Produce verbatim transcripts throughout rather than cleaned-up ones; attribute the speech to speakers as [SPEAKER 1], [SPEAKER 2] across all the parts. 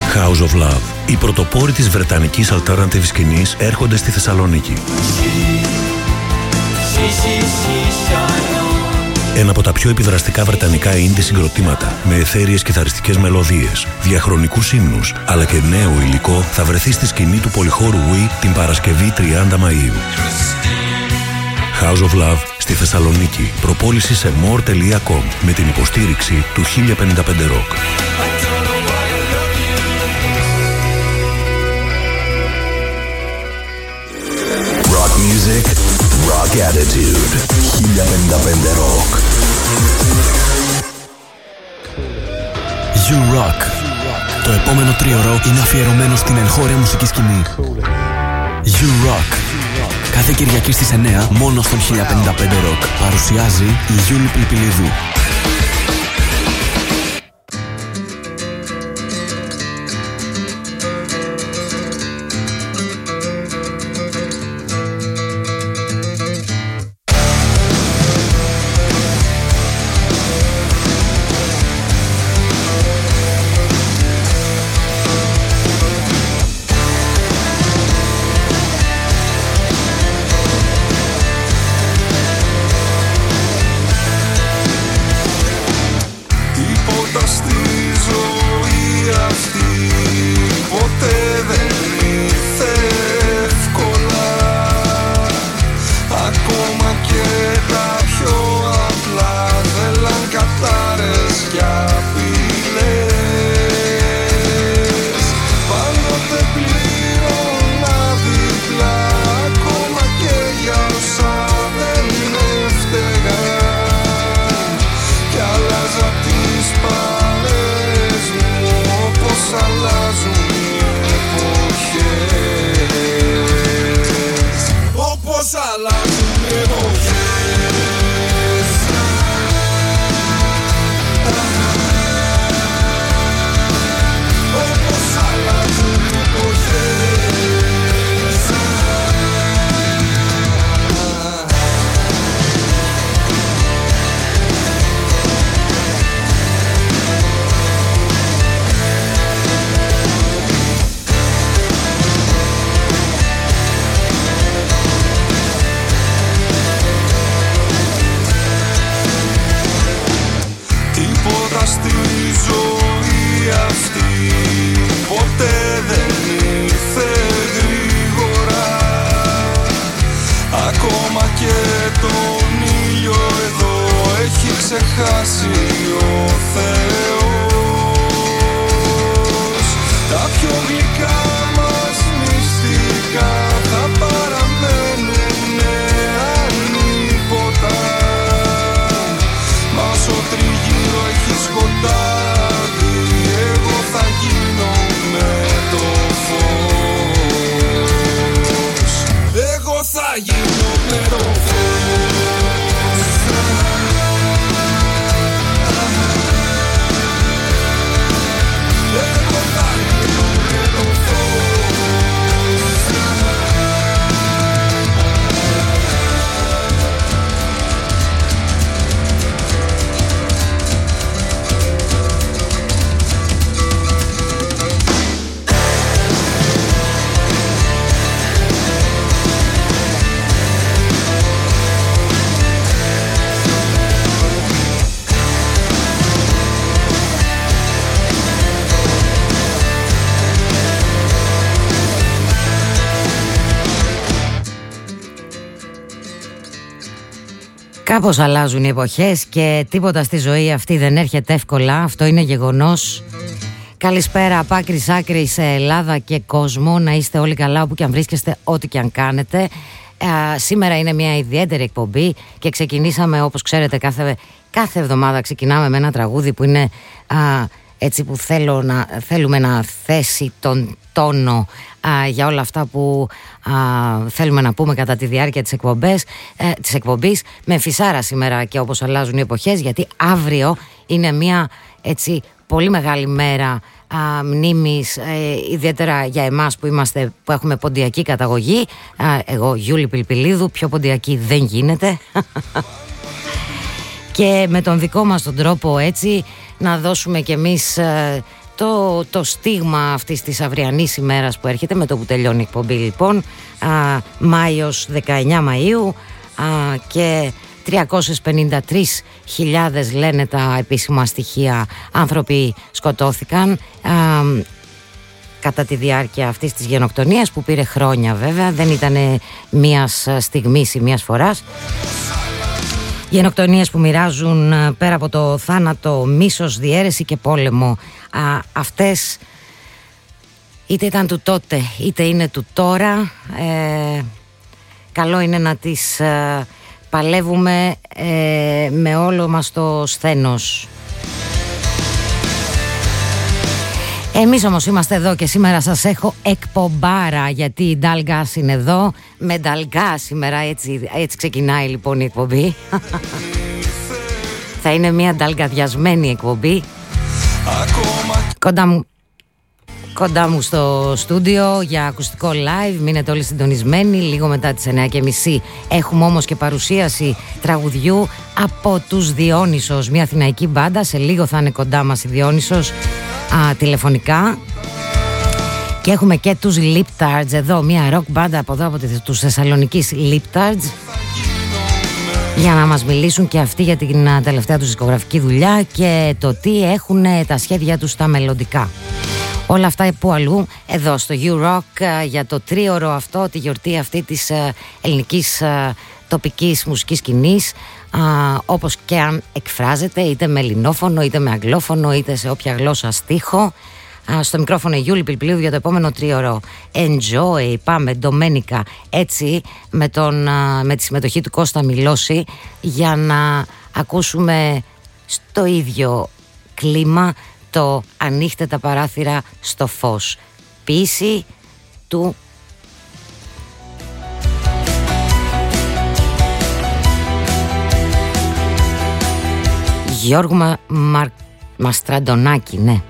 [SPEAKER 1] House of Love. Οι πρωτοπόροι της βρετανικής alternative σκηνής έρχονται στη Θεσσαλονίκη. Ένα από τα πιο επιδραστικά βρετανικά indie συγκροτήματα με αιθέριες κιθαριστικές μελωδίες, διαχρονικούς ύμνους αλλά και νέο υλικό θα βρεθεί στη σκηνή του πολυχώρου Wii την Παρασκευή τριάντα Μαΐου. House of Love στη Θεσσαλονίκη. Προπόληση σε more τελεία com με την υποστήριξη του χίλια πενήντα πέντε Rock.
[SPEAKER 2] Rock music, rock attitude. χίλια πενήντα πέντε Rock.
[SPEAKER 3] You Rock. Το επόμενο τρίωρο είναι αφιερωμένο στην εγχώρια μουσική σκηνή. You Rock. Κάθε Κυριακή στις εννιά μόνο στον χίλια πενήντα πέντε Rock. Παρουσιάζει η Γιούλη Πιλπιλίδου.
[SPEAKER 4] Κάπως αλλάζουν οι εποχές και τίποτα στη ζωή αυτή δεν έρχεται εύκολα. Αυτό είναι γεγονός. Καλησπέρα από άκρη σ' άκρη σε Ελλάδα και κόσμο. Να είστε όλοι καλά όπου και αν βρίσκεστε, ό,τι και αν κάνετε. Α, σήμερα είναι μια ιδιαίτερη εκπομπή και ξεκινήσαμε, όπως ξέρετε, κάθε, κάθε εβδομάδα ξεκινάμε με ένα τραγούδι που είναι α, έτσι που θέλω να, θέλουμε να θέσει τον τόνο α, για όλα αυτά που α, θέλουμε να πούμε κατά τη διάρκεια της, εκπομπές, ε, της εκπομπής. Με φυσάρα σήμερα και όπως αλλάζουν οι εποχές, γιατί αύριο είναι μια έτσι πολύ μεγάλη μέρα α, μνήμης, ε, ιδιαίτερα για εμάς που, είμαστε, που έχουμε ποντιακή καταγωγή. Α, εγώ Γιούλη Πιλπιλίδου, πιο ποντιακή δεν γίνεται. Και με τον δικό μας τον τρόπο έτσι να δώσουμε κι εμείς ε, αυτό το στίγμα αυτής της αυριανής ημέρας που έρχεται με το που τελειώνει η εκπομπή λοιπόν, α, Μάιος, δεκαεννιά Μαΐου, α, και τριακόσιες πενήντα τρεις χιλιάδες λένε τα επίσημα στοιχεία άνθρωποι σκοτώθηκαν α, κατά τη διάρκεια αυτής της γενοκτονίας που πήρε χρόνια βέβαια, δεν ήταν μίας στιγμής ή μίας φοράς. Γενοκτονίες που μοιράζουν πέρα από το θάνατο, μίσος, διαίρεση και πόλεμο. Α, αυτές είτε ήταν του τότε είτε είναι του τώρα. Ε, καλό είναι να τις ε, παλεύουμε ε, με όλο μας το σθένος. Εμείς όμως είμαστε εδώ και σήμερα σας έχω εκπομπάρα, γιατί η Ντάλγκας είναι εδώ. Με Ντάλγκα σήμερα, έτσι, έτσι ξεκινάει λοιπόν η εκπομπή. Θα είναι μια νταλγκαδιασμένη εκπομπή. Κοντά μου, κοντά μου στο στούντιο για ακουστικό live. Μείνετε όλοι συντονισμένοι. Λίγο μετά τις εννιά και μισή έχουμε όμως και παρουσίαση τραγουδιού από τους Διόνυσος, μια αθηναϊκή μπάντα. Σε λίγο θα είναι κοντά μας η Διόνυσος α, τηλεφωνικά. Και έχουμε και τους Liptards εδώ, μια rock μπάντα από εδώ, από τους Θεσσαλονικής Liptards, για να μας μιλήσουν και αυτοί για την τελευταία τους δισκογραφική δουλειά και το τι έχουν τα σχέδια τους τα μελλοντικά. Όλα αυτά που αλλού εδώ στο U-Rock για το τρίωρο αυτό, τη γιορτή αυτή της ελληνικής τοπικής μουσικής σκηνής, όπως και αν εκφράζεται, είτε με ελληνόφωνο είτε με αγγλόφωνο είτε σε όποια γλώσσα στίχο. Στο μικρόφωνο η Γιούλη Πιλπιλίου για το επόμενο τρίωρο. Enjoy, πάμε, Ντομένικα, έτσι με, τον, με τη συμμετοχή του Κώστα Μιλώση, για να ακούσουμε στο ίδιο κλίμα το «Ανοίχτε τα παράθυρα στο φως». Ποίηση του Γιώργου Μα... Μα... Μαστραντονάκη, ναι.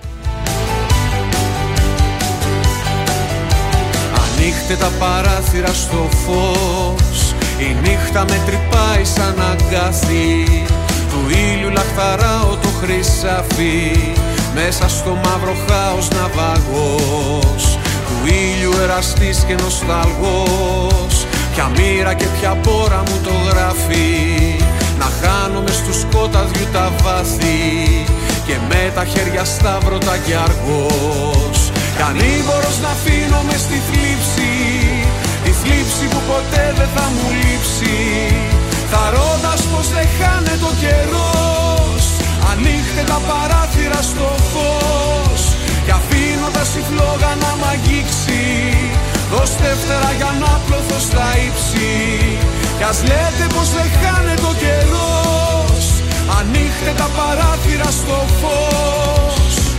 [SPEAKER 5] Ανοίχτε τα παράθυρα στο φως, η νύχτα με τρυπάει σαν αγκάθι, του ήλιου λαχταράω το χρυσάφι, μέσα στο μαύρο χάος ναυαγός, του ήλιου εραστής και νοσταλγός, ποια μοίρα και ποια πόρα μου το γράφει, να χάνομαι στου σκόταδιου τα βάθη και με τα χέρια σταύρωτα κι αργός. Κανήμπορος να αφήνω μες στη θλίψη, τη θλίψη που ποτέ δεν θα μου λείψει, θαρώντας πως δεν χάνεται ο καιρός. Ανοίχτε τα παράθυρα στο φως κι αφήνοντας η φλόγα να μ' αγγίξει, δώστε φτερά για να πλωθώ στα ύψη, κι ας λέτε πως δεν χάνεται ο καιρός. Ανοίχτε τα παράθυρα στο φως.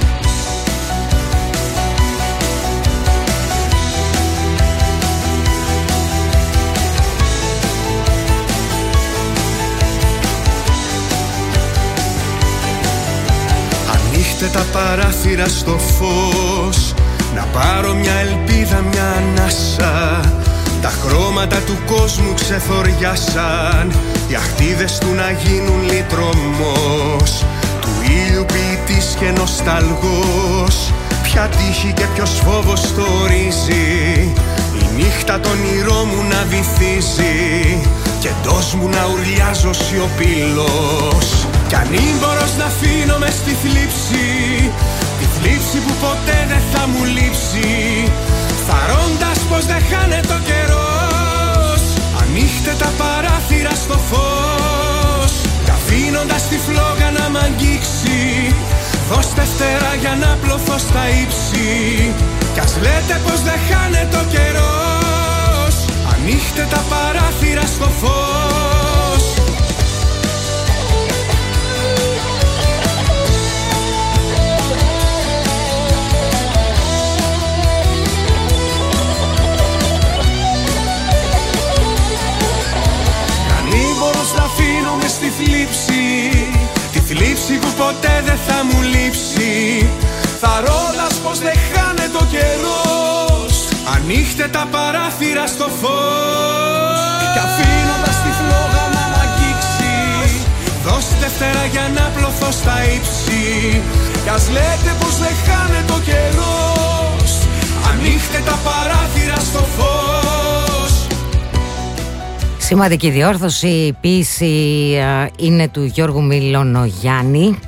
[SPEAKER 5] Ανοίχτε τα παράθυρα στο φως, να πάρω μια ελπίδα, μια ανάσα. Τα χρώματα του κόσμου ξεθοριάσαν, οι αχτίδες του να γίνουν λυτρωμός, του ήλιου ποιητής και νοσταλγός. Ποια τύχη και ποιος φόβος το ορίζει, η νύχτα τον όνειρό μου να βυθίζει και εντός μου να ουρλιάζω σιωπηλός. Κι ανήμπορος να αφήνω μες στη θλίψη, τη θλίψη που ποτέ δεν θα μου λείψει, θαρώντας πως δεν χάνεται ο καιρός. Ανοίχτε τα παράθυρα στο φως κι αφήνοντας τη φλόγα να μ' αγγίξει, δώστε φτερά για να πλωθώ στα ύψη, κι ας λέτε πως δεν χάνεται ο καιρός. Ανοίχτε τα παράθυρα στο φως. Να αφήνω μες στη θλίψη, τη θλίψη που ποτέ δεν θα μου λείψει, θαρώντας πως δεν χάνεται ο καιρός. Ανοίχτε τα παράθυρα στο φως κι αφήνοντας τη φλόγα να μ' αγγίξει, δώστε φτερά για να πλωθώ στα ύψη, κι ας λέτε πως πως δεν χάνεται ο καιρός. Ανοίχτε τα παράθυρα στο φως.
[SPEAKER 4] Σημαντική διόρθωση, η ποίηση είναι του Γιώργου Μιλονογιάννη.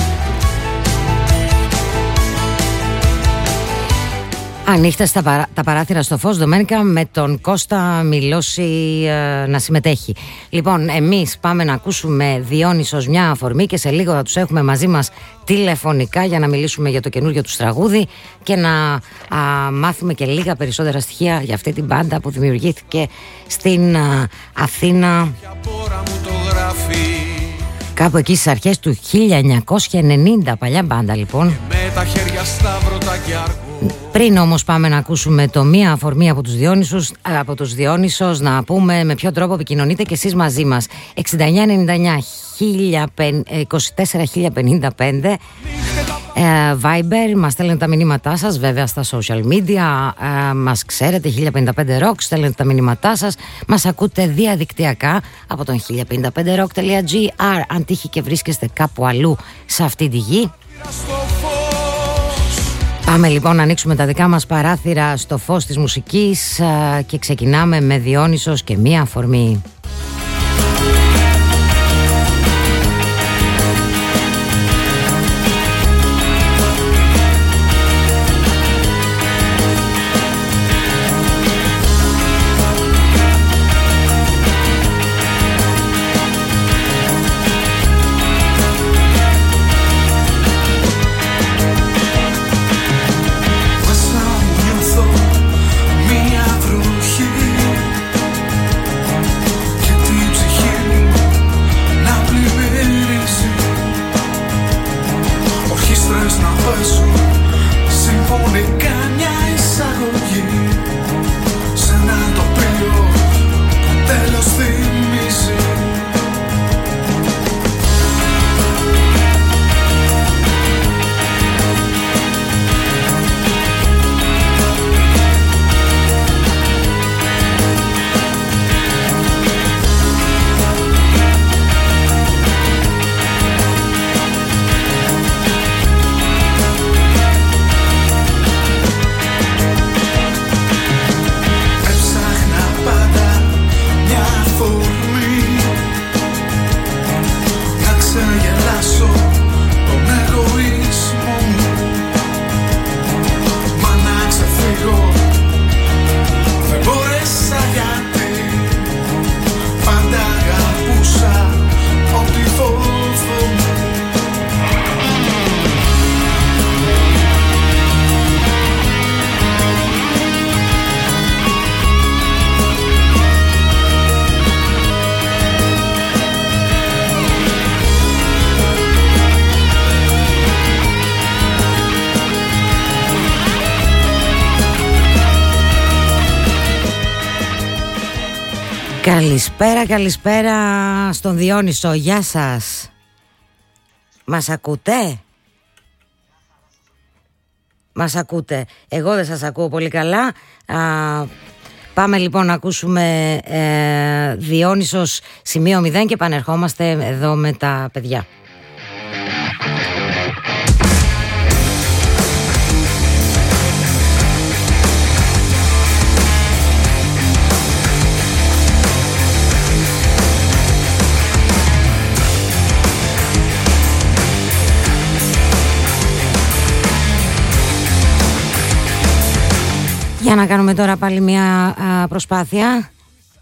[SPEAKER 4] Ανοίχτε τα, παρά, τα παράθυρα στο φως, Ντομένικα, με τον Κώστα Μιλώση ε, να συμμετέχει. Λοιπόν, εμείς πάμε να ακούσουμε Διόνυσος μια αφορμή και σε λίγο θα τους έχουμε μαζί μας τηλεφωνικά για να μιλήσουμε για το καινούργιο τους τραγούδι και να α, μάθουμε και λίγα περισσότερα στοιχεία για αυτή την μπάντα που δημιουργήθηκε στην α, Αθήνα κάπου εκεί στις αρχές του χίλια εννιακόσια ενενήντα. Παλιά μπάντα λοιπόν.
[SPEAKER 5] Με τα χέρια σταυρωτά και αργό.
[SPEAKER 4] Πριν όμως πάμε να ακούσουμε το μία αφορμή από τους Διόνυσους, από τους Διόνυσος, να πούμε με ποιο τρόπο επικοινωνείτε και εσείς μαζί μας. εξήντα εννιά ενενήντα εννιά είκοσι τέσσερα χίλια πενήντα πέντε ε, Viber, μας στέλνετε τα μηνύματά σας, βέβαια στα social media, ε, μας ξέρετε, χίλια πενήντα πέντε rock, στέλνετε τα μηνύματά σας, μας ακούτε διαδικτυακά από τον χίλια πενήντα πέντε rock τελεία τζι άρ αν τύχει και βρίσκεστε κάπου αλλού σε αυτή τη γη. Πάμε λοιπόν να ανοίξουμε τα δικά μας παράθυρα στο φως της μουσικής και ξεκινάμε με Διόνυσος και μία αφορμή. Καλησπέρα, καλησπέρα στον Διόνυσο, γεια σας. Μας ακούτε? Μας ακούτε, εγώ δεν σας ακούω πολύ καλά. Α, πάμε λοιπόν να ακούσουμε ε, Διόνυσος σημείο μηδέν και επανερχόμαστε εδώ με τα παιδιά. Για να κάνουμε τώρα πάλι μια α, προσπάθεια.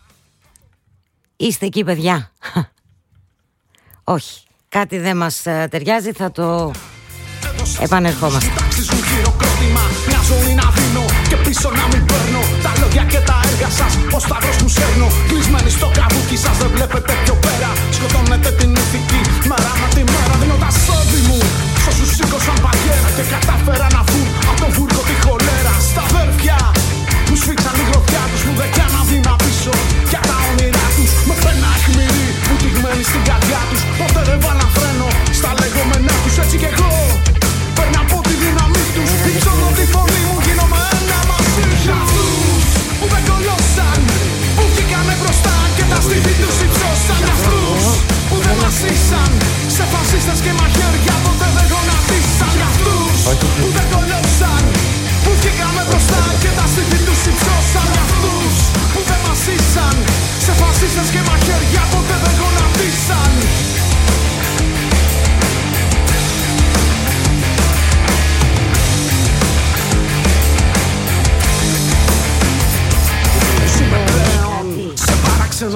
[SPEAKER 4] Είστε εκεί, παιδιά? Όχι, κάτι δεν μας α, ταιριάζει, θα το επανερχόμαστε.
[SPEAKER 6] Μια ζωή να δίνω και πίσω να μην παίρνω. Τα λόγια και τα έργα σας, ο σταυρός που σέρνω. Κλεισμένοι στο καβούκι σας, δεν βλέπετε πιο πέρα. Σκοτώνετε την ηθική μέρα με τη μέρα. Δίνω τα σώδη μου σ' όσους σήκωσαν παγέρα και κατάφερα να βγουν από το βούρκο τη χολέρα. Στα αδέρφια που σφίξαν η γροθιά τους, που δεν κάναν βήμα πίσω για τα όνειρά τους. Με πένα αιχμηρή που τυγμένοι στην καρδιά τους. Ποτέ δεν βάλαν φρένο στα λεγόμενά τους. Έτσι κι εγώ παίρνω από τη δύναμή τους. Υψώνω τη φωνή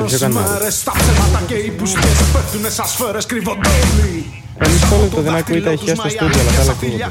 [SPEAKER 6] Όλες μέρες τα ψέματα και οι μπουστιές πέφτουνε σαν σφαίρες, κρύβονται όλοι.
[SPEAKER 7] Πανιστόλεπτο δεν ακούει τα ηχεία στο στούντιο, αλλά καλά ακούγονται.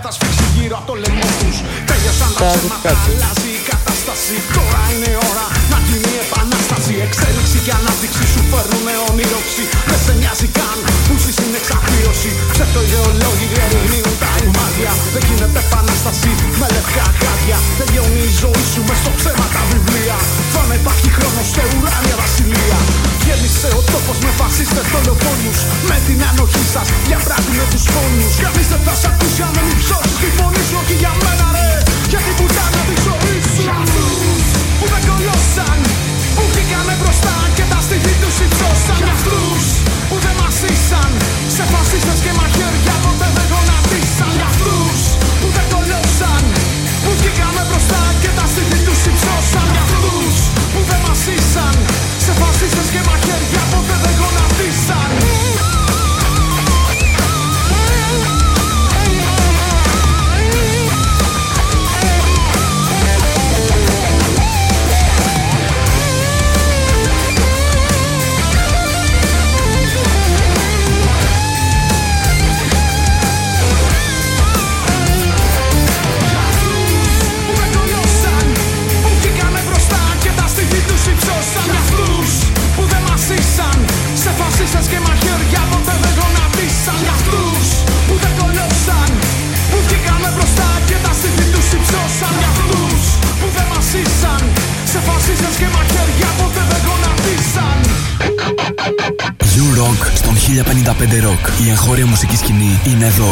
[SPEAKER 7] Τα ακουστικά του.
[SPEAKER 6] Αλλάζει η κατάσταση, τώρα είναι ώρα να γίνει η επανάσταση. Εξέλιξη και ανάπτυξη σου φέρνουνε όνειροξη. Δεν σε νοιάζει καν που ζεις στην εξαπλήρωση. Ψευτοειδεολόγοι διερευνούν τα ημάδια. Δεν γίνεται επανάσταση με λευκά χάδια. Τελειώνει η ζωή σου μες στο ψέμα τα βιβλία. Θα να υπάρχει χρόνος σε ουράνια βασιλεία. Γέμισε ο τόπος με φασίστες δολοφόνους. Με την ανοχή σας διαπράττουνε τους φόνους. Κανείς δεν θα σ' ακούσει αν δεν υψώσεις τη φωνή σου. Όχι για μένα ρε, για την πουτάνα τη ζωή σου. Για αυτούς που δεν κολώσαν, που βγήκανε μπροστά και τα στήθη τους υψώσαν. Για αυτούς που δεν μας ήσαν, σε φασίστες και μαχαίρια ποτέ δεν γονατίσαν. Για αυτούς που δεν κολώσαν, που βγήκανε μπροστά και τα στήθη τους υψώσαν. Για αυτούς που δεν μας ήσαν, σε φασίστες και μαχαίρια ποτέ δεν γονατίσαν. Σε φασίστες και μαχαίρια ποτέ δεν γονατίσαν. Για αυτούς που δεν κολώσαν, που βγήκανε μπροστά και τα στήθη τους υψώσαν. Για αυτούς που δεν μας ήσαν, σε φασίστες και μαχαίρια ποτέ δεν γονατίσαν.
[SPEAKER 3] You Rock στον χίλια πενήντα πέντε Rock. Η εγχώρια μουσική σκηνή είναι εδώ.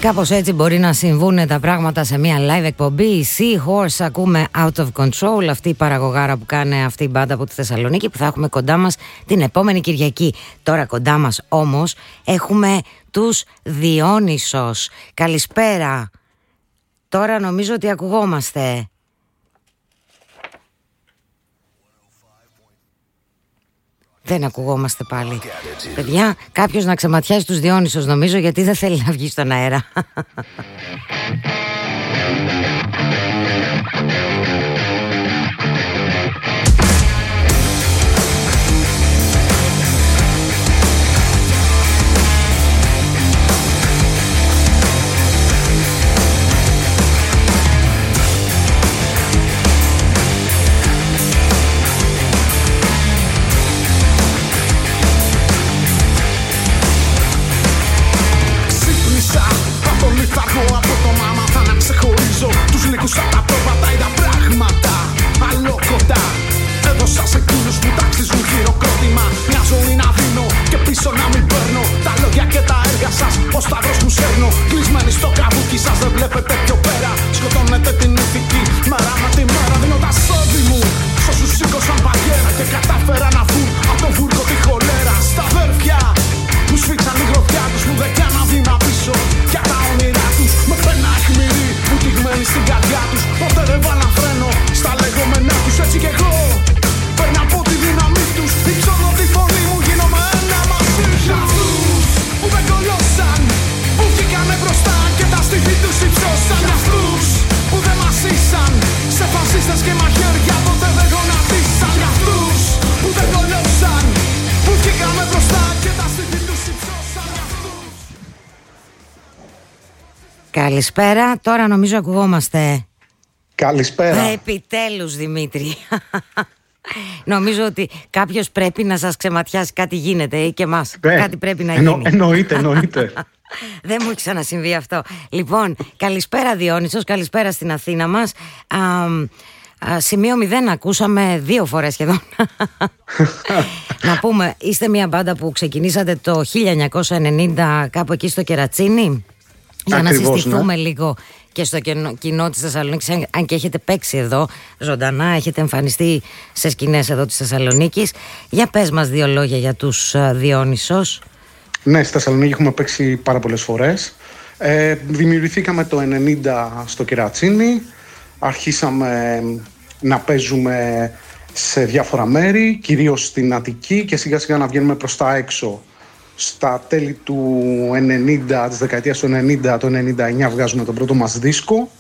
[SPEAKER 4] κάπως έτσι μπορεί να συμβούν τα πράγματα σε μια live εκπομπή. Seahorse ακούμε Out of Control, αυτή η παραγωγάρα που κάνει αυτή η μπάντα από τη Θεσσαλονίκη, που θα έχουμε κοντά μας την επόμενη Κυριακή. Τώρα κοντά μας όμως έχουμε τους Διόνυσος. Καλησπέρα. Τώρα νομίζω ότι ακουγόμαστε. Δεν ακουγόμαστε πάλι. Παιδιά, κάποιος να ξεματιάσει τους Διόνυσος νομίζω, γιατί δεν θέλει να βγει στον αέρα.
[SPEAKER 6] Από το μάμα θα να ξεχωρίζω τους λίγους απ' τα πρόβατα ή τα πράγματα αλλοκοντά. Έδωσα σε εκείνους που ταξίζουν χειροκρότημα μια ζωή να δίνω και πίσω να μην παίρνω. Τα λόγια και τα έργα σας, ο σταυρός που σέρνω. Κλεισμένοι στο καβούκι σας, δεν βλέπετε πιο πέρα. Σκοτώνετε την ηθική μέρα με τη μέρα. Δίνω τα σώδη μου σ' όσους σήκωσαν παγέρα και κατάφερα να βγουν από το βούρκο τη χολέρα. Στα αδέρφια που σφίξαν η γροθιά τους, που δεν κάναν βήμα πίσω για τα όνειρά τους. Με πένα αιχμηρή που τυγμένοι στην καρδιά τους, ποτέ δεν βάλαν φρένο στα λεγόμενά τους. Έτσι κι εγώ παίρνω από τη δύναμή τους, υψώνω τη φωνή μου, γίνομαι ένα μαζί. Για αυτούς που δεν κολλώσαν, που βγήκανε μπροστά και τα στήθη τους υψώσαν. Για αυτούς που δεν μας ήσαν σε φασίστες και μαχαίρια, ποτέ δεν γονατίσαν. Για αυτούς που δεν κολλώσαν, που βγήκαμε μπροστά και τα στήθη τους υψώσαν.
[SPEAKER 4] Καλησπέρα, τώρα νομίζω ακουγόμαστε.
[SPEAKER 8] Καλησπέρα.
[SPEAKER 4] Ε, επιτέλους Δημήτρη. Νομίζω ότι κάποιος πρέπει να σας ξεματιάσει, κάτι γίνεται ή και εμάς. Ε, κάτι πρέπει να
[SPEAKER 8] εννο,
[SPEAKER 4] γίνει.
[SPEAKER 8] Εννοείται, εννοείται.
[SPEAKER 4] Δεν μου έχει ξανασυμβεί αυτό. Λοιπόν, καλησπέρα Διόνυσος, καλησπέρα στην Αθήνα μας. Α, α, σημείο μηδέν ακούσαμε δύο φορές σχεδόν. Να πούμε, είστε μια μπάντα που ξεκινήσατε το χίλια εννιακόσια ενενήντα κάπου εκεί στο Κερατσίνι. Για Ακριβώς, να συστηθούμε ναι. λίγο και στο κοινό της Θεσσαλονίκης, αν και έχετε παίξει εδώ ζωντανά, έχετε εμφανιστεί σε σκηνές εδώ της Θεσσαλονίκης. Για πες μας δύο λόγια για τους Διόνυσος.
[SPEAKER 8] Ναι, στη Θεσσαλονίκη έχουμε παίξει πάρα πολλές φορές. ε, Δημιουργηθήκαμε το ενενήντα στο Κερατσίνι. Αρχίσαμε να παίζουμε σε διάφορα μέρη, κυρίως στην Αττική, και σιγά σιγά να βγαίνουμε προς τα έξω. Στα τέλη του ενενήντα, της δεκαετίας του ενενήντα, το ενενήντα εννιά βγάζουμε τον πρώτο μας δίσκο,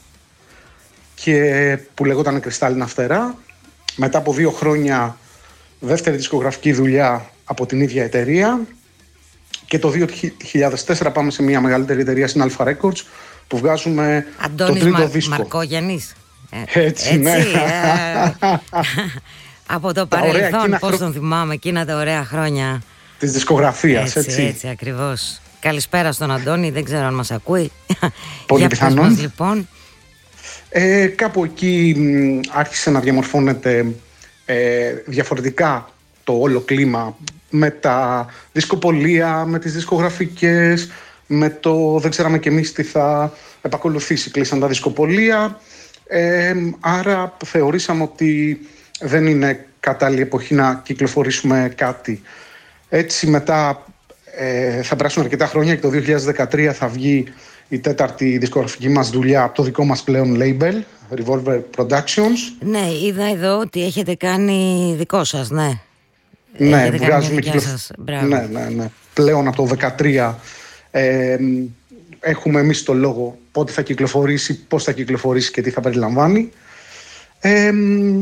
[SPEAKER 8] και που λεγόταν Κρυστάλλινα Φτερά. Μετά από δύο χρόνια δεύτερη δισκογραφική δουλειά από την ίδια εταιρεία, και το δύο χιλιάδες τέσσερα πάμε σε μια μεγαλύτερη εταιρεία στην Alpha Records, που βγάζουμε
[SPEAKER 4] Αντώνης
[SPEAKER 8] τον τρίτο
[SPEAKER 4] Μα...
[SPEAKER 8] δίσκο.
[SPEAKER 4] Μαρκόγιαννης.
[SPEAKER 8] Ε, έτσι, ναι.
[SPEAKER 4] Έτσι, ε, από το παρελθόν, πώς τον θυμάμαι, εκείνα τα ωραία χρόνια
[SPEAKER 8] της δισκογραφίας,
[SPEAKER 4] έτσι,
[SPEAKER 8] έτσι.
[SPEAKER 4] έτσι ακριβώς. Καλησπέρα στον Αντώνη, δεν ξέρω αν μας ακούει.
[SPEAKER 8] Πολύ πιθανόν.
[SPEAKER 4] Λοιπόν.
[SPEAKER 8] Ε, κάπου εκεί μ, άρχισε να διαμορφώνεται ε, διαφορετικά το όλο κλίμα, με τα δισκοπολία, με τις δισκογραφικές, με το δεν ξέραμε κι εμείς τι θα επακολουθήσει. Κλείσαν τα δισκοπολία, ε, άρα θεωρήσαμε ότι δεν είναι κατάλληλη εποχή να κυκλοφορήσουμε κάτι. Έτσι μετά ε, θα περάσουν αρκετά χρόνια και το δύο χιλιάδες δεκατρία θα βγει η τέταρτη δισκογραφική μας δουλειά από το δικό μας πλέον label, Revolver Productions.
[SPEAKER 4] Ναι, είδα εδώ ότι έχετε κάνει δικό σας, ναι.
[SPEAKER 8] Ναι,
[SPEAKER 4] έχετε
[SPEAKER 8] βγάζουμε
[SPEAKER 4] κάνει σας.
[SPEAKER 8] Ναι, ναι, ναι. Πλέον από το δεκατρία ε, έχουμε εμείς το λόγο πότε θα κυκλοφορήσει, πώς θα κυκλοφορήσει και τι θα περιλαμβάνει. Ε,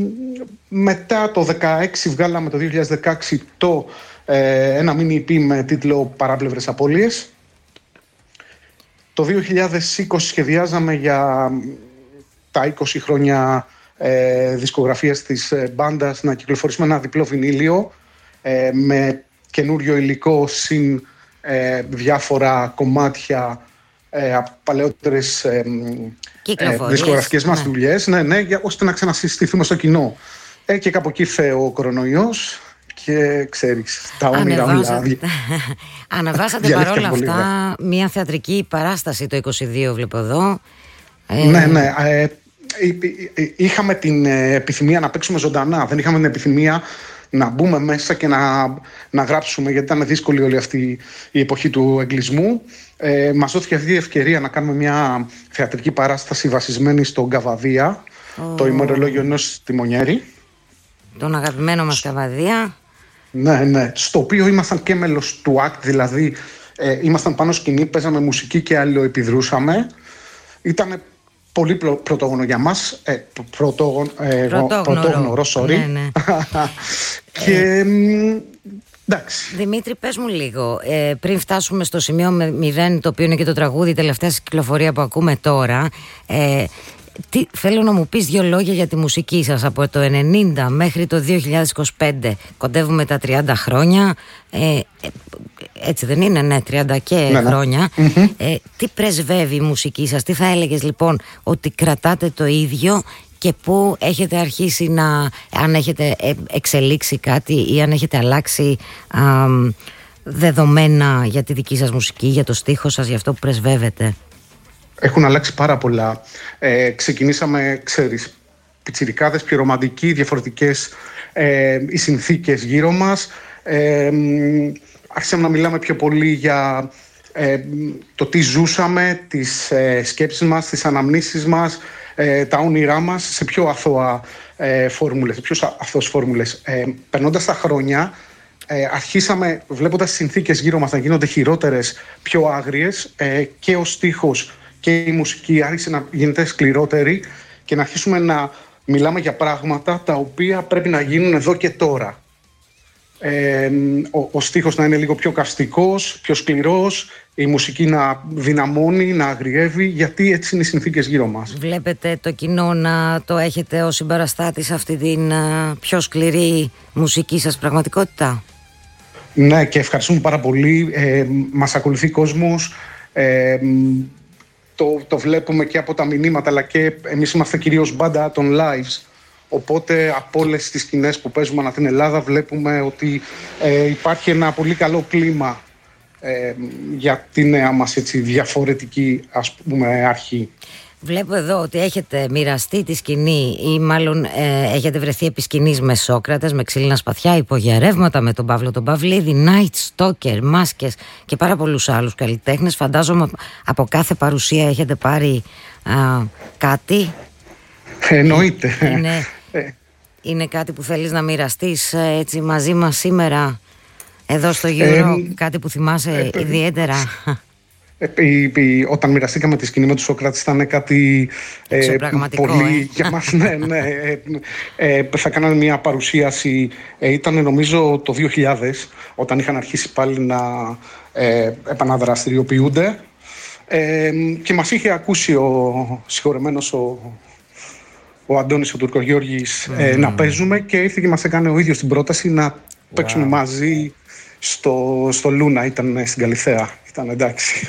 [SPEAKER 8] μετά το δεκαέξι βγάλαμε το δύο χιλιάδες δεκαέξι το ε, ένα mini ι πι με τίτλο Παράπλευρες Απώλειες. Το δύο χιλιάδες είκοσι σχεδιάζαμε για τα είκοσι χρόνια ε, δισκογραφίας της ε, μπάντας να κυκλοφορήσουμε ένα διπλό βινίλιο ε, με καινούριο υλικό συν ε, διάφορα κομμάτια ε, από παλαιότερες ε, ε, δισκογραφικές μας ναι. δουλειές, ναι, ναι, για, ώστε να ξανασυστηθούμε στο κοινό. Ε, και κάπου εκεί ήρθε ο κορονοϊός και ξέρεις, τα όνειρα όλα.
[SPEAKER 4] Ανεβάσατε παρόλα αυτά μια θεατρική παράσταση το είκοσι δύο, βλέπω εδώ.
[SPEAKER 8] Ναι, ναι. Ε, είχαμε την επιθυμία να παίξουμε ζωντανά. Δεν είχαμε την επιθυμία να μπούμε μέσα και να, να γράψουμε, γιατί ήταν δύσκολη όλη αυτή η εποχή του εγκλισμού. Ε, μας δόθηκε αυτή η ευκαιρία να κάνουμε μια θεατρική παράσταση βασισμένη στον Καβαδία, oh. το ημερολόγιο ενός τιμονιέρη.
[SPEAKER 4] Τον αγαπημένο μας Καβαδία.
[SPEAKER 8] Ναι, ναι. Στο οποίο ήμασταν και μέλος του ΑΚΤ, δηλαδή ε, ήμασταν πάνω σκηνή, παίζαμε μουσική και αλληλοεπιδρούσαμε. Ήταν πολύ πρωτόγνωρο για μας. Ε, πρωτόγνωρο, ε, πρωτόγνωρο, sorry. Ναι, ναι. Και ε, εντάξει.
[SPEAKER 4] Δημήτρη, πες μου λίγο, ε, πριν φτάσουμε στο σημείο μηδέν, το οποίο είναι και το τραγούδι, η τελευταία κυκλοφορία που ακούμε τώρα, ε, τι, θέλω να μου πεις δύο λόγια για τη μουσική σας από το ενενήντα μέχρι το δύο χιλιάδες είκοσι πέντε. Κοντεύουμε τα τριάντα χρόνια, ε, έτσι δεν είναι, ναι, τριάντα και ναι, χρόνια. Mm-hmm. Ε, τι πρεσβεύει η μουσική σας, τι θα έλεγες λοιπόν ότι κρατάτε το ίδιο και πού έχετε αρχίσει να, αν έχετε εξελίξει κάτι ή αν έχετε αλλάξει α, δεδομένα για τη δική σας μουσική, για το στίχο σας, για αυτό που πρεσβεύετε?
[SPEAKER 8] Έχουν αλλάξει πάρα πολλά. Ε, ξεκινήσαμε, ξέρεις, πιτσιρικάδες, πιο ρομαντικοί, διαφορετικές ε, οι συνθήκες γύρω μας. Ε, άρχισαμε να μιλάμε πιο πολύ για ε, το τι ζούσαμε, τις ε, σκέψεις μας, τις αναμνήσεις μας, ε, τα όνειρά μας σε πιο αθώα ε, φόρμουλες, σε πιο αθώες φόρμουλες. Ε, περνώντας τα χρόνια, ε, αρχίσαμε, βλέποντας τις συνθήκες γύρω μας να γίνονται χειρότερες, πιο άγριες, ε, και ο στίχος και η μουσική άρχισε να γίνεται σκληρότερη και να αρχίσουμε να μιλάμε για πράγματα τα οποία πρέπει να γίνουν εδώ και τώρα. Ε, ο, ο στίχος να είναι λίγο πιο καυστικός, πιο σκληρός, η μουσική να δυναμώνει, να αγριεύει, γιατί έτσι είναι οι συνθήκες γύρω μας.
[SPEAKER 4] Βλέπετε το κοινό να το έχετε ως συμπαραστάτη σε αυτή την uh, πιο σκληρή μουσική σας πραγματικότητα?
[SPEAKER 8] Ναι, και ευχαριστούμε πάρα πολύ. Ε, μας ακολουθεί κόσμος. Ε, το, το βλέπουμε και από τα μηνύματα, αλλά και εμείς είμαστε κυρίως μπάντα των lives. Οπότε από όλες τις σκηνές που παίζουμε ανά την Ελλάδα βλέπουμε ότι ε, υπάρχει ένα πολύ καλό κλίμα ε, για τη νέα μας έτσι, διαφορετική, ας πούμε, αρχή.
[SPEAKER 4] Βλέπω εδώ ότι έχετε μοιραστεί τη σκηνή ή μάλλον ε, έχετε βρεθεί επί σκηνής με Σόκρατες, με Ξύλινα Σπαθιά, Υπογερεύματα με τον Παύλο τον Παυλίδη, Night Stalker, Μάσκες και πάρα πολλούς άλλους καλλιτέχνες. Φαντάζομαι από κάθε παρουσία έχετε πάρει α, κάτι.
[SPEAKER 8] Εννοείται.
[SPEAKER 4] Είναι, είναι κάτι που θέλεις να μοιραστείς έτσι μαζί μας σήμερα εδώ στο Euro, ε, κάτι που θυμάσαι ε, ιδιαίτερα?
[SPEAKER 8] Ε, ε, ε, όταν μοιραστήκαμε τη σκηνή με τους Σόκρατες ήταν κάτι ε, πολύ ε. για μας. Ναι, ναι, ε, ε, θα κάναμε μια παρουσίαση, ε, ήταν νομίζω το δύο χιλιάδες, όταν είχαν αρχίσει πάλι να ε, επαναδραστηριοποιούνται, ε, και μας είχε ακούσει ο συγχωρεμένος ο ο Αντώνης ο Τουρκογιώργης mm. ε, να παίζουμε και ήρθε και μας έκανε ο ίδιος την πρόταση να wow. παίξουμε μαζί στο, στο Λούνα, ήταν στην Καλιθέα, ήταν εντάξει.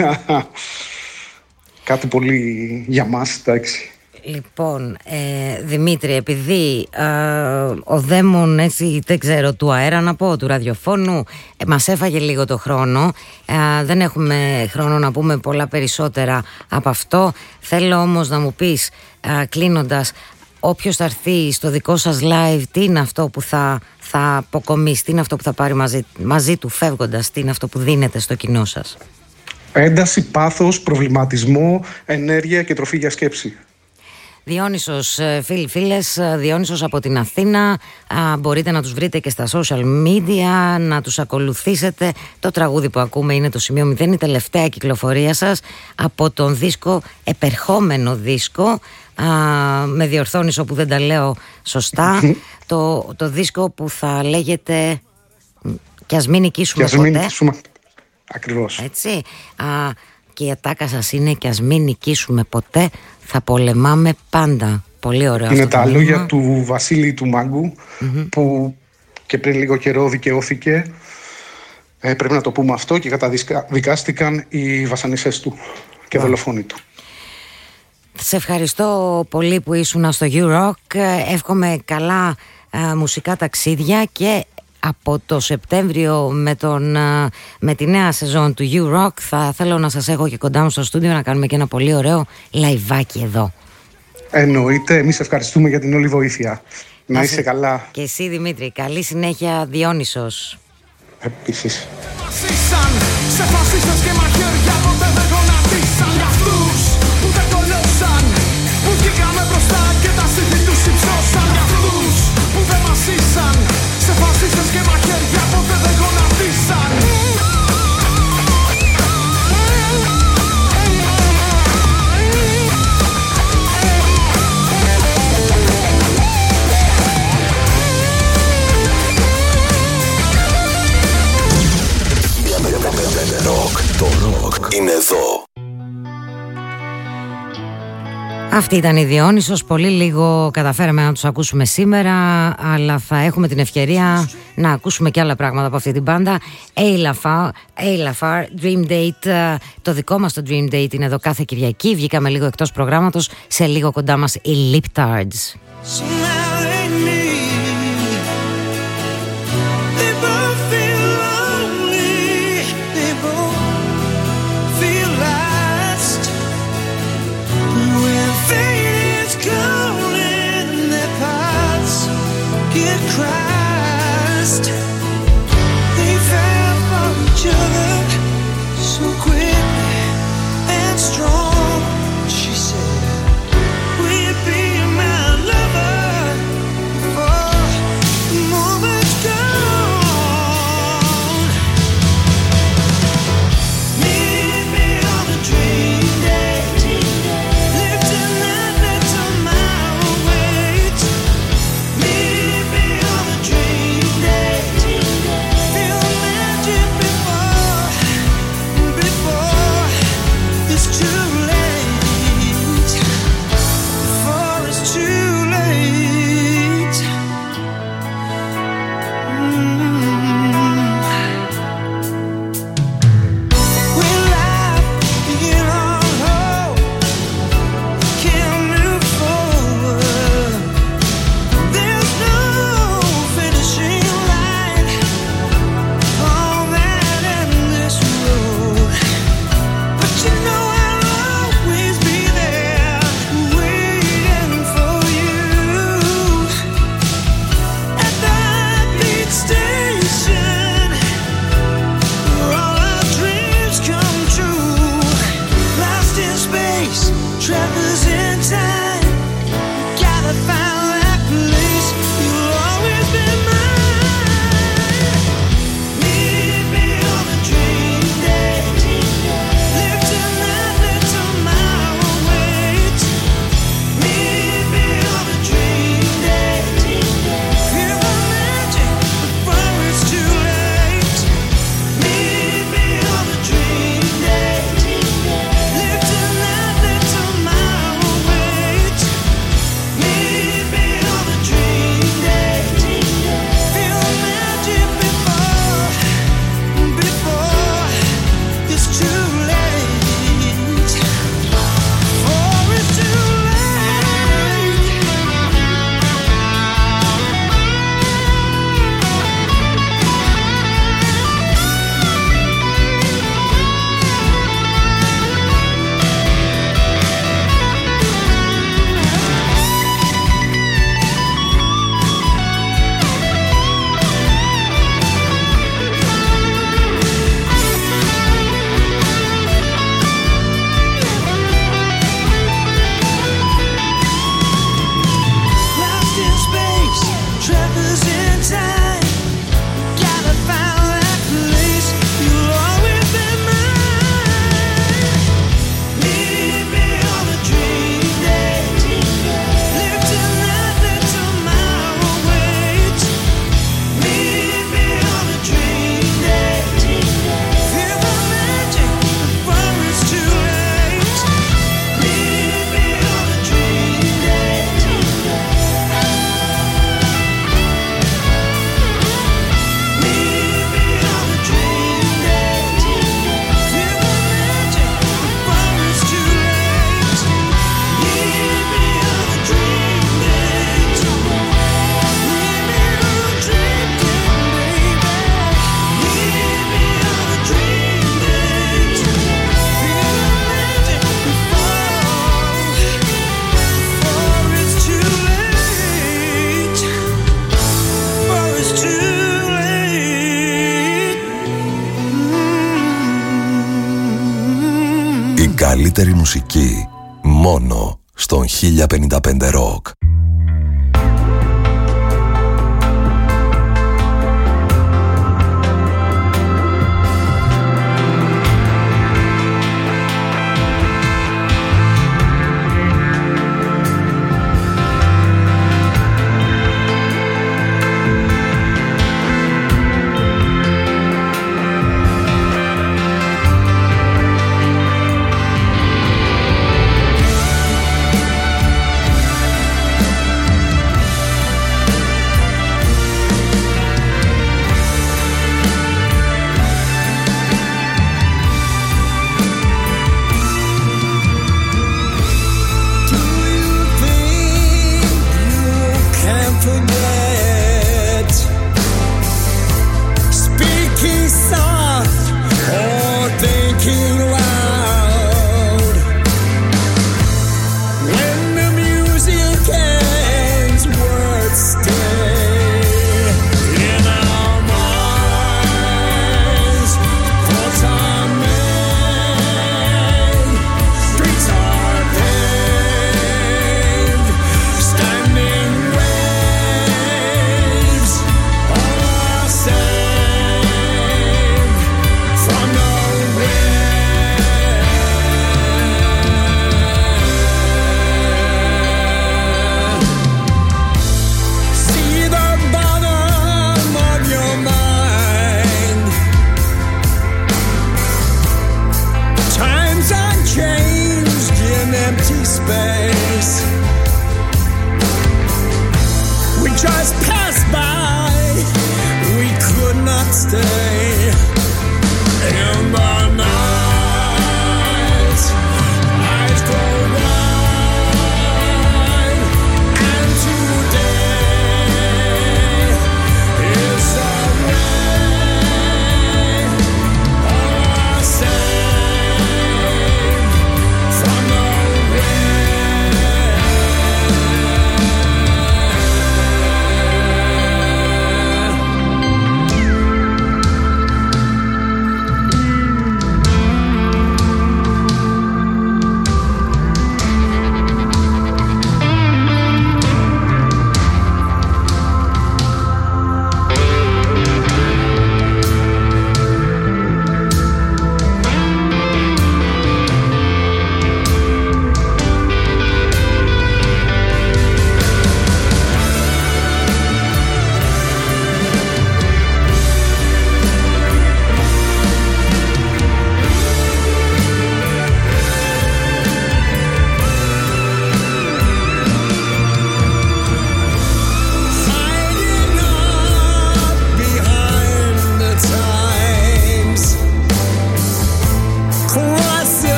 [SPEAKER 8] Κάτι πολύ για μας, εντάξει.
[SPEAKER 4] Λοιπόν, ε, Δημήτρη, επειδή ε, ο δαίμον, έτσι, δεν ξέρω, του αέρα να πω, του ραδιοφώνου, ε, μας έφαγε λίγο το χρόνο, ε, δεν έχουμε χρόνο να πούμε πολλά περισσότερα από αυτό. Θέλω όμως να μου πεις, ε, κλείνοντας, όποιος θα έρθει στο δικό σας live, τι είναι αυτό που θα, θα αποκομίσει, τι είναι αυτό που θα πάρει μαζί, μαζί του φεύγοντας, τι είναι αυτό που δίνετε στο κοινό σας?
[SPEAKER 8] Ένταση, πάθος, προβληματισμό, ενέργεια και τροφή για σκέψη.
[SPEAKER 4] Διόνυσος, φίλοι φίλες, Διόνυσος από την Αθήνα. Α, μπορείτε να τους βρείτε και στα social media, να τους ακολουθήσετε. Το τραγούδι που ακούμε είναι το σημείο μηδέν, η τελευταία κυκλοφορία σας από τον δίσκο, επερχόμενο δίσκο. Α, με διορθώνεις όπου δεν τα λέω σωστά. το, το δίσκο που θα λέγεται «Κι ας μην νικήσουμε ποτέ». Μην νικήσουμε.
[SPEAKER 8] Ακριβώς.
[SPEAKER 4] Έτσι. Α, και η ατάκα σας είναι «Κι ας μην νικήσουμε ποτέ, θα πολεμάμε πάντα». Πολύ ωραίο.
[SPEAKER 8] Είναι τα λόγια του Βασίλη του Μάγκου, mm-hmm. που και πριν λίγο καιρό δικαιώθηκε. Ε, πρέπει να το πούμε αυτό, και καταδικάστηκαν οι βασανιστές του και wow. δολοφόνοι του.
[SPEAKER 4] Σε ευχαριστώ πολύ που ήσουν στο You Rock. Εύχομαι καλά α, μουσικά ταξίδια και από το Σεπτέμβριο με, τον, με τη νέα σεζόν του U-Rock θα θέλω να σας έχω και κοντά μου στο στούντιο να κάνουμε και ένα πολύ ωραίο λαϊβάκι εδώ.
[SPEAKER 8] Εννοείται, εμείς ευχαριστούμε για την όλη βοήθεια. Να, να είσαι σε... καλά.
[SPEAKER 4] Και εσύ Δημήτρη, καλή συνέχεια Διόνυσος.
[SPEAKER 8] Επίσης.
[SPEAKER 6] Σε φασίστες και μαχαίρια ποτέ δεν γονατίσαν. Για αυτούς που δεν κολλώσαν, που βγήκαμε μπροστά και τα στήθη τους υψώσαν. Για αυτούς που δεν μας ήσαν, σε φασίστες και μαχαίρια ποτέ δεν γονατίσαν.
[SPEAKER 2] Το ροκ είναι εδώ.
[SPEAKER 4] Αυτή ήταν η Διόνυσος. Πολύ λίγο καταφέραμε να τους ακούσουμε σήμερα, αλλά θα έχουμε την ευκαιρία να ακούσουμε και άλλα πράγματα από αυτή την μπάντα. Eilafar, Dream Date. Το δικό μας το Dream Date είναι εδώ κάθε Κυριακή. Βγήκαμε λίγο εκτός προγράμματος. Σε λίγο κοντά μας οι Liptards.
[SPEAKER 9] Christ, they fell for each other so quickly and strong. She said, will you be my lover before the moment's gone? Meet me on the dream day, live tonight, let tomorrow wait. Meet me on the dream day, feel the magic before, before it's too late, before it's too late. Mm. Will life begin on hold? Can't move forward. There's no finishing line on that endless road. But you know I'll always be there, waiting for you at the beat station, where all our dreams come true. Lost in space, travelers in time. Gotta find that place. You'll always be mine. Meet me on the dream day. Live tonight, let tomorrow wait. Meet me on the dream day. Feel the magic before it's too late. Meet me on the dream day. Live tonight, let tomorrow
[SPEAKER 2] καλύτερη μουσική μόνο στον χίλια πενήντα πέντε Rock.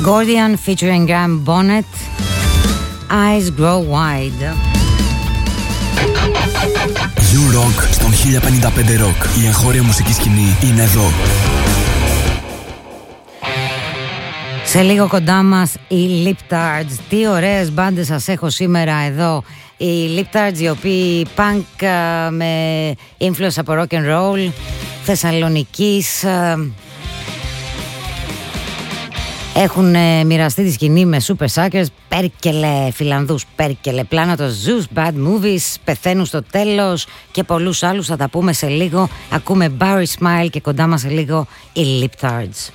[SPEAKER 4] Gordian featuring Graham Bonnet, Eyes Grow Wide.
[SPEAKER 3] U-Rock στον χίλια πενήντα πέντε Rock. Η εγχώρια μουσική σκηνή είναι εδώ.
[SPEAKER 4] Σε λίγο κοντά μας οι Liptards. Τι ωραίες μπάντες σας έχω σήμερα εδώ. Οι Liptards, οι οποίοι punk uh, με influence από rock and roll Θεσσαλονικής, uh, έχουν uh, μοιραστεί τη σκηνή με Super Suckers, Πέρκελε, Φιλανδούς Πέρκελε, Πλάνατος, Zeus, Bad Movies, Πεθαίνουν στο τέλος και πολλούς άλλους. Θα τα πούμε σε λίγο. Ακούμε Barry Smile και κοντά μας σε λίγο οι Liptards.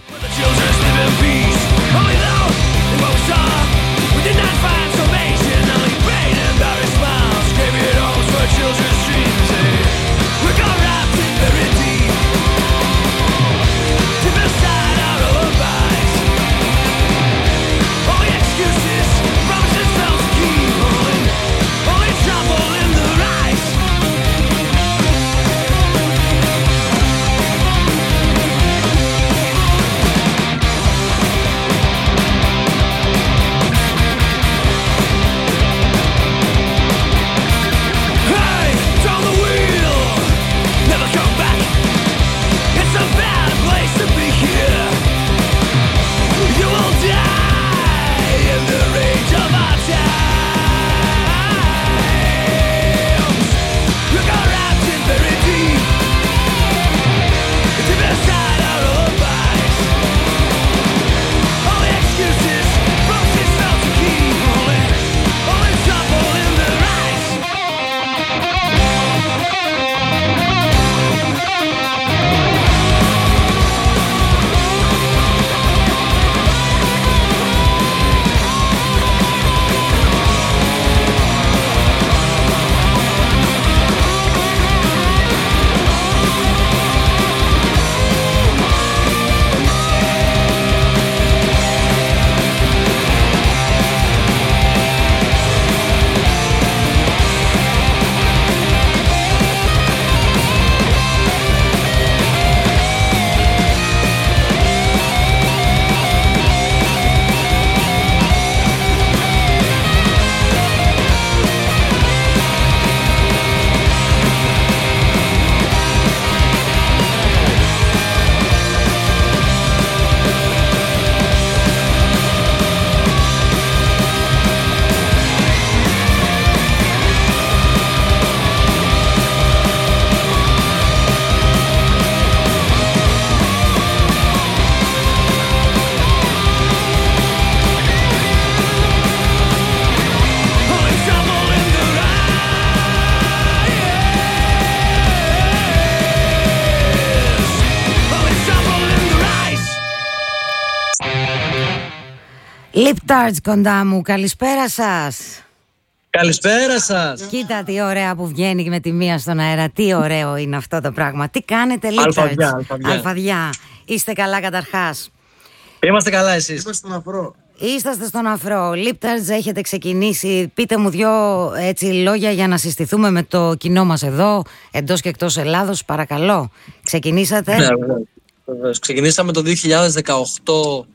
[SPEAKER 4] Liptards κοντά μου, καλησπέρα σας.
[SPEAKER 10] Καλησπέρα σας.
[SPEAKER 4] Κοίτα τι ωραία που βγαίνει με τη μία στον αέρα. Τι ωραίο είναι αυτό το πράγμα. Τι κάνετε Liptards?
[SPEAKER 10] Αλφαδιά, αλφαδιά.
[SPEAKER 4] Αλφαδιά. Είστε καλά καταρχάς?
[SPEAKER 10] Είμαστε καλά εσείς?
[SPEAKER 11] Είμαστε στον αφρό.
[SPEAKER 4] Είσαστε στον αφρό. Liptards, έχετε ξεκινήσει. Πείτε μου δυο έτσι λόγια για να συστηθούμε με το κοινό μας εδώ, εντός και εκτός Ελλάδος, παρακαλώ. Ξεκινήσατε?
[SPEAKER 10] Ναι, βεβαίως. Ξεκινήσαμε το δύο χιλιάδες δεκαοκτώ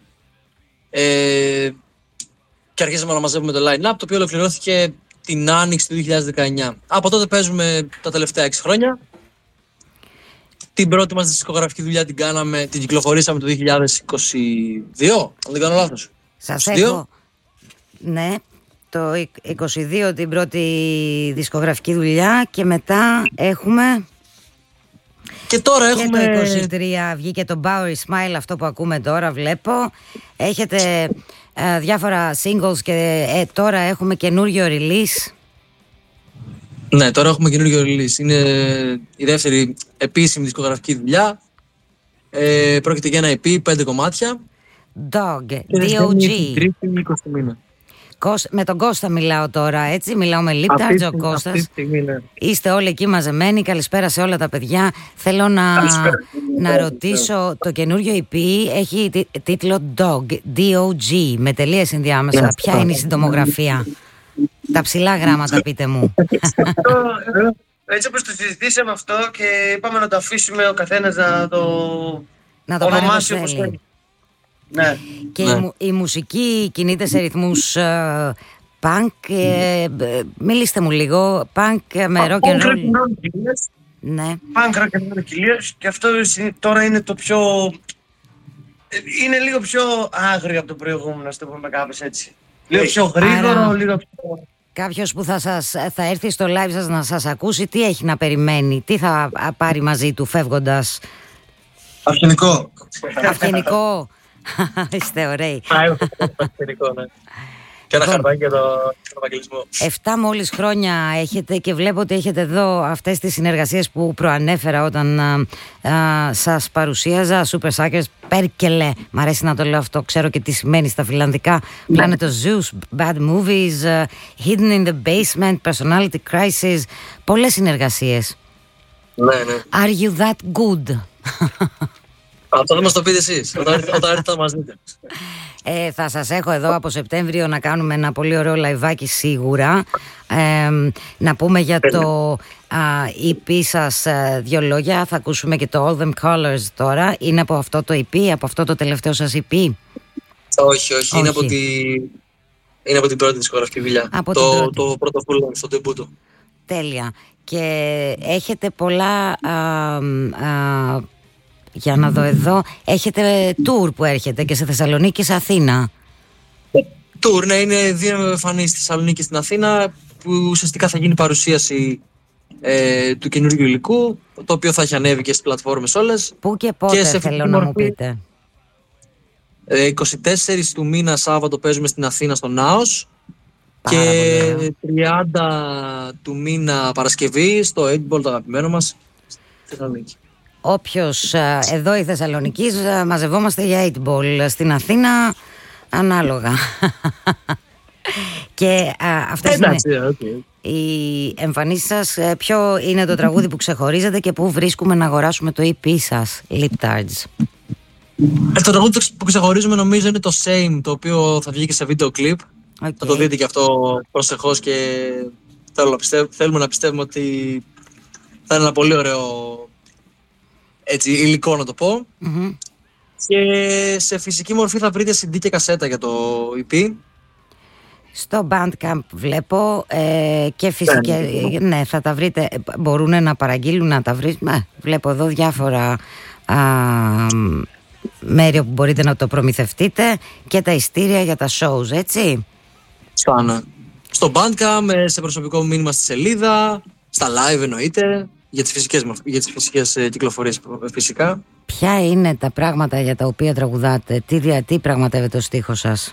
[SPEAKER 10] ε, και αρχίσαμε να μαζεύουμε το line-up, το οποίο ολοκληρώθηκε την άνοιξη του δύο χιλιάδες δεκαεννιά. Από τότε παίζουμε τα τελευταία έξι χρόνια. Την πρώτη μας δισκογραφική δουλειά την κάναμε, την κυκλοφορήσαμε το δύο χιλιάδες είκοσι δύο, αν δεν κάνω λάθος.
[SPEAKER 4] Σας έχω, ναι, το είκοσι δύο την πρώτη δισκογραφική δουλειά και μετά έχουμε...
[SPEAKER 10] Και τώρα
[SPEAKER 4] και
[SPEAKER 10] έχουμε...
[SPEAKER 4] το είκοσι τρία βγήκε το Bowery Smile, αυτό που ακούμε τώρα βλέπω. Έχετε ε, διάφορα singles και ε, τώρα έχουμε καινούριο release.
[SPEAKER 10] Ναι, τώρα έχουμε καινούριο release. Είναι η δεύτερη επίσημη δισκογραφική δουλειά. Ε, πρόκειται για ένα ι πι, πέντε κομμάτια.
[SPEAKER 4] Dog, ντι ο τζι.
[SPEAKER 10] είκοσι μήνα.
[SPEAKER 4] Με τον Κώστα μιλάω τώρα, έτσι. Μιλάω με Liptards, ο Κώστας.
[SPEAKER 10] Ναι.
[SPEAKER 4] Είστε όλοι εκεί μαζεμένοι. Καλησπέρα σε όλα τα παιδιά. Θέλω να, να ρωτήσω, το καινούριο ι πι έχει τί, τίτλο Dog, ντι ο τζι, με τελείες ενδιάμεσα. Ποια είναι η συντομογραφία? Τα ψηλά γράμματα πείτε μου.
[SPEAKER 12] Έτσι όπως το συζητήσαμε αυτό και είπαμε να το αφήσουμε ο καθένας να το,
[SPEAKER 4] να το
[SPEAKER 12] ονομάσει όπως θέλει. Ναι.
[SPEAKER 4] Και
[SPEAKER 10] Ναι.
[SPEAKER 4] Η, μου- η μουσική κινείται σε ρυθμούς ε, punk. Ε, ε, μιλήστε μου λίγο. Punk με rock and
[SPEAKER 12] Punk rock
[SPEAKER 4] roll.
[SPEAKER 12] and roll κυρίες.
[SPEAKER 4] Ναι.
[SPEAKER 12] Punk rock and roll κυρίες. Και αυτό συ- τώρα είναι το πιο... ε, Είναι λίγο πιο άγριο από το προηγούμενο, να το πούμε κάπως έτσι. Λίγο πιο γρήγορο,
[SPEAKER 4] Άρα-
[SPEAKER 12] λίγο πιο...
[SPEAKER 4] Κάποιος που θα, σας, θα έρθει στο live σας να σας ακούσει, τι έχει να περιμένει, τι θα α, πάρει μαζί του φεύγοντας?
[SPEAKER 12] Αυγενικό.
[SPEAKER 4] Αυγενικό. Είστε ωραίοι.
[SPEAKER 10] Α, έχω το αυγενικό, ναι. Και ένα
[SPEAKER 4] Λοιπόν.
[SPEAKER 10] χαρτάκι για το- για τον Ευαγγελισμό.
[SPEAKER 4] Εφτά μόλις χρόνια έχετε και βλέπω ότι έχετε εδώ αυτές τις συνεργασίες που προανέφερα όταν α, α, σας παρουσίαζα. Super Suckers, Perkele, μ' αρέσει να το λέω αυτό, ξέρω και τι σημαίνει στα φιλανδικά. Planet of Zeus, Bad Movies, uh, Hidden in the Basement, Personality Crisis. Πολλές συνεργασίες.
[SPEAKER 10] Ναι, ναι.
[SPEAKER 4] Are you that good?
[SPEAKER 10] Αυτό θα μας το πείτε εσείς, όταν έρθει- όταν έρθετε να μας δείτε.
[SPEAKER 4] Ε, θα σας έχω εδώ από Σεπτέμβριο να κάνουμε ένα πολύ ωραίο λαϊβάκι σίγουρα. Ε, να πούμε για το α, ι πι σας α, δύο λόγια. Θα ακούσουμε και το All Them Colors τώρα. Είναι από αυτό το ι πι, από αυτό το τελευταίο σας ι πι?
[SPEAKER 10] Όχι, όχι, είναι
[SPEAKER 4] Όχι.
[SPEAKER 10] από, τη... είναι από την πρώτη δισκογραφική δουλειά.
[SPEAKER 4] Από την
[SPEAKER 10] το,
[SPEAKER 4] πρώτη.
[SPEAKER 10] το πρώτο full length, το debut του.
[SPEAKER 4] Τέλεια. Και έχετε πολλά... Α, α, για να δω εδώ. Έχετε tour που έρχεται και σε Θεσσαλονίκη και σε Αθήνα.
[SPEAKER 10] Tour, ναι, είναι δύο εμφανίσεις στη Θεσσαλονίκη και στην Αθήνα, που ουσιαστικά θα γίνει παρουσίαση ε, του καινούργιου υλικού, το οποίο θα έχει ανέβει και στις πλατφόρμες όλες.
[SPEAKER 4] Πού και πότε
[SPEAKER 10] Και σε
[SPEAKER 4] θέλω
[SPEAKER 10] φυσική
[SPEAKER 4] να μου
[SPEAKER 10] μορφή.
[SPEAKER 4] πείτε?
[SPEAKER 10] Ε, είκοσι τέσσερις του μήνα Σάββατο παίζουμε στην Αθήνα στο Νάος.
[SPEAKER 4] Πάρα
[SPEAKER 10] Και
[SPEAKER 4] πολύ
[SPEAKER 10] τριάντα του μήνα Παρασκευή στο οκτώ μπολ, το αγαπημένο μας, στη Θεσσαλονίκη.
[SPEAKER 4] Όποιος α, εδώ η Θεσσαλονικής α, μαζευόμαστε για οκτώ μπολ. Στην Αθήνα ανάλογα. Και α, αυτές είναι
[SPEAKER 10] Εντάξει, οκ.
[SPEAKER 4] οι εμφανίσεις σας. Ε, Ποιο είναι το τραγούδι που ξεχωρίζετε και πού βρίσκουμε να αγοράσουμε το ι πι σας, Liptards?
[SPEAKER 10] Ε, το τραγούδι που ξεχωρίζουμε νομίζω είναι το Same, το οποίο θα βγει και σε βίντεο κλιπ.
[SPEAKER 4] Okay.
[SPEAKER 10] Θα το δείτε και αυτό προσεχώς και θέλω να πιστεύ, θέλουμε να πιστεύουμε ότι θα είναι ένα πολύ ωραίο έτσι, υλικό, να το πω.
[SPEAKER 4] Mm-hmm.
[SPEAKER 10] Και σε φυσική μορφή θα βρείτε σι ντι και κασέτα για το ι πι.
[SPEAKER 4] Στο Bandcamp βλέπω ε, και φυσικά
[SPEAKER 10] Ναι.
[SPEAKER 4] ναι, θα τα βρείτε. Μπορούν να παραγγείλουν να τα βρείτε. Ε, βλέπω εδώ διάφορα α, μέρη όπου μπορείτε να το προμηθευτείτε και τα ειστήρια για τα shows, έτσι.
[SPEAKER 10] Στάνα. Στο Bandcamp, ε, σε προσωπικό μήνυμα στη σελίδα, στα live εννοείται, για τις φυσικές, μορφ- για τις φυσικές ε, κυκλοφορίες ε, φυσικά.
[SPEAKER 4] Ποια είναι τα πράγματα για τα οποία τραγουδάτε? Τι, δια, τι πραγματεύεται το στίχο σας?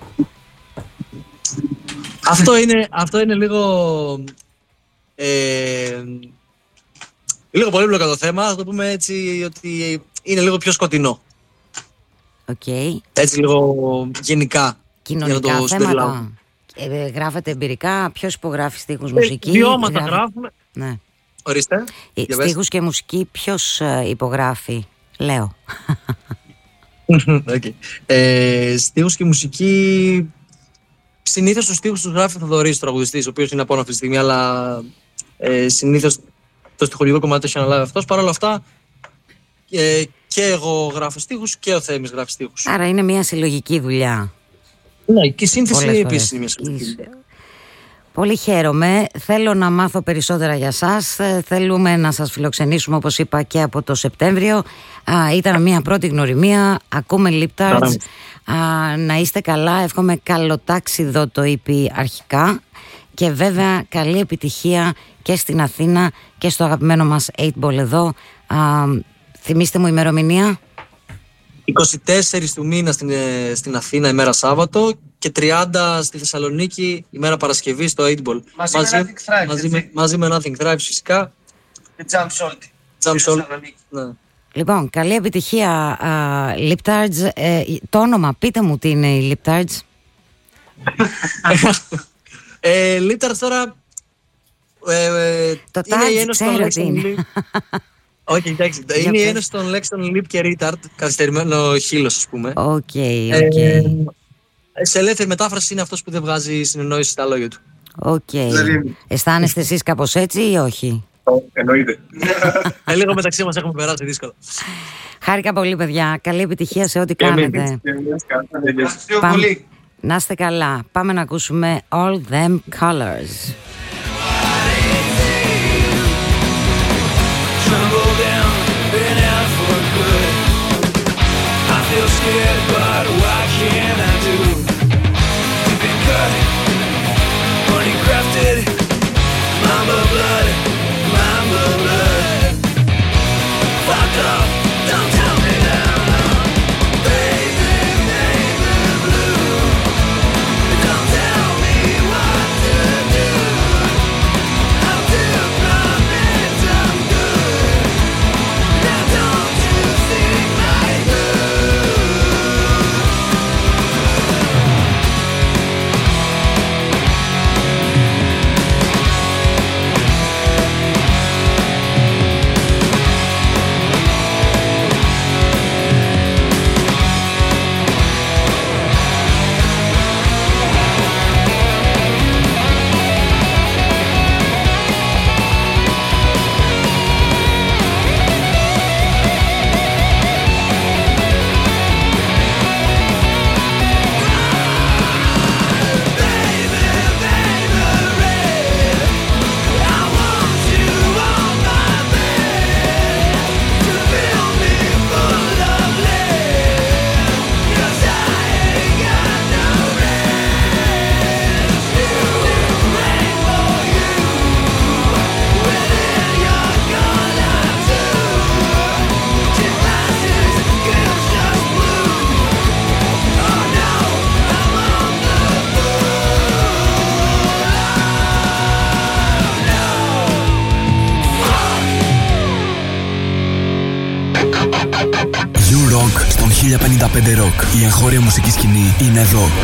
[SPEAKER 10] αυτό, είναι, αυτό είναι λίγο... Ε, λίγο πολύπλοκο το θέμα, θα το πούμε έτσι ότι είναι λίγο πιο σκοτεινό.
[SPEAKER 4] Okay.
[SPEAKER 10] Έτσι λίγο γενικά.
[SPEAKER 4] Κοινωνικά
[SPEAKER 10] για να το συμπεριλάβω.
[SPEAKER 4] θέματα. Ε, γράφετε εμπειρικά, ποιος υπογράφει στίχους,
[SPEAKER 10] Ε,
[SPEAKER 4] μουσική?
[SPEAKER 10] βιώματα
[SPEAKER 4] γράφει-
[SPEAKER 10] γράφουμε.
[SPEAKER 4] Ναι.
[SPEAKER 10] Ορίστε.
[SPEAKER 4] Ε,
[SPEAKER 10] για πες.
[SPEAKER 4] Στίχους και μουσική ποιος ε, υπογράφει? Λέω.
[SPEAKER 10] Okay. Ε, στίχους και μουσική. Συνήθως τους στίχους τους γράφει ο Θοδωρής, ο τραγουδιστής, ο οποίος είναι απόν αυτή τη στιγμή, αλλά ε, συνήθως το στιχουργικό κομμάτι το έχει αναλάβει αυτός. Παρ' όλα αυτά, ε, και εγώ γράφω στίχους και ο Θέμης γράφει στίχους.
[SPEAKER 4] Άρα είναι μια συλλογική δουλειά.
[SPEAKER 10] Ναι, και η σύνθεση
[SPEAKER 4] Πολλές
[SPEAKER 10] επίσης
[SPEAKER 4] φορές.
[SPEAKER 10] είναι μια συλλογική.
[SPEAKER 4] Πολύ χαίρομαι. Θέλω να μάθω περισσότερα για σας. Ε, Θέλουμε να σας φιλοξενήσουμε, όπως είπα, και από το Σεπτέμβριο. Α, ήταν μια πρώτη γνωριμία. Ακούμε Liptards. Α, να είστε καλά. Εύχομαι καλοτάξιδο το ι πι αρχικά. Και βέβαια καλή επιτυχία και στην Αθήνα και στο αγαπημένο μας οκτώ μπολ εδώ. Α, θυμίστε μου ημερομηνία.
[SPEAKER 10] είκοσι τέσσερις του μήνα στην, ε, στην Αθήνα ημέρα Σάββατο και τριάντα στη Θεσσαλονίκη ημέρα Παρασκευή στο οκτώ μπολ.
[SPEAKER 12] Μαζί με Nothing Thrives,
[SPEAKER 10] μαζί, με,
[SPEAKER 12] έτσι.
[SPEAKER 10] μαζί με Nothing Thrives φυσικά.
[SPEAKER 12] Και Jump Salty.
[SPEAKER 10] Jump
[SPEAKER 12] Στη
[SPEAKER 10] Salty.
[SPEAKER 12] Θεσσαλονίκη.
[SPEAKER 10] Ναι.
[SPEAKER 4] Λοιπόν, καλή επιτυχία, α, Liptards. Ε, το όνομα, πείτε μου τι είναι η Liptards.
[SPEAKER 10] ε, Liptards τώρα. Ε, ε,
[SPEAKER 4] Το
[SPEAKER 10] είναι η
[SPEAKER 4] Tards
[SPEAKER 10] ένωση των
[SPEAKER 4] ξέρω τι
[SPEAKER 10] λέξεων
[SPEAKER 4] είναι.
[SPEAKER 10] Lip. Όχι, εντάξει.
[SPEAKER 4] Για
[SPEAKER 10] Είναι η
[SPEAKER 4] πες.
[SPEAKER 10] ένωση των λέξεων Lip και Retard. Καθυστερημένο χείλος, ας πούμε.
[SPEAKER 4] Οκ, οκ.
[SPEAKER 10] Ε, σε ελεύθερη μετάφραση είναι αυτός που δεν βγάζει συνεννόηση στα λόγια του.
[SPEAKER 4] Οκ. Αισθάνεστε εσείς κάπως έτσι ή όχι?
[SPEAKER 11] Εννοείται.
[SPEAKER 10] Ε, λίγο μεταξύ μας έχουμε περάσει δύσκολα.
[SPEAKER 4] Χάρηκα πολύ, παιδιά. Καλή επιτυχία σε ό,τι κάνετε. Πάμε... Να είστε καλά. Πάμε να ακούσουμε All Them Colors.
[SPEAKER 9] Feel scared, but what can I do? You've been cut, honey crafted, mama blood, mama blood. Fuck off, don't tell me now, baby, baby blue. Don't tell me what to do. I'll do promise I'm good. Now don't you see my blue?
[SPEAKER 3] U-Rock στον χίλια πενήντα πέντε Rock. Η εγχώρια μουσική σκηνή είναι εδώ.